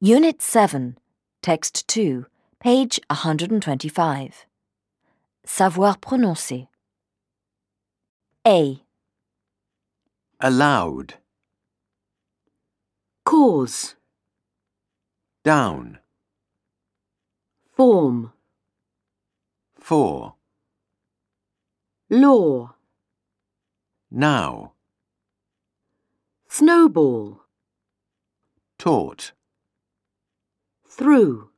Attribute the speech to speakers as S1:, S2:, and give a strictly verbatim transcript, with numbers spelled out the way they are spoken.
S1: Unit seven, Text two, page one hundred twenty-five. Savoir prononcer. A.
S2: Allowed.
S3: Cause.
S2: Down.
S3: Form.
S2: For.
S3: Law.
S2: Now.
S3: Snowball.
S2: Taught.
S3: Through.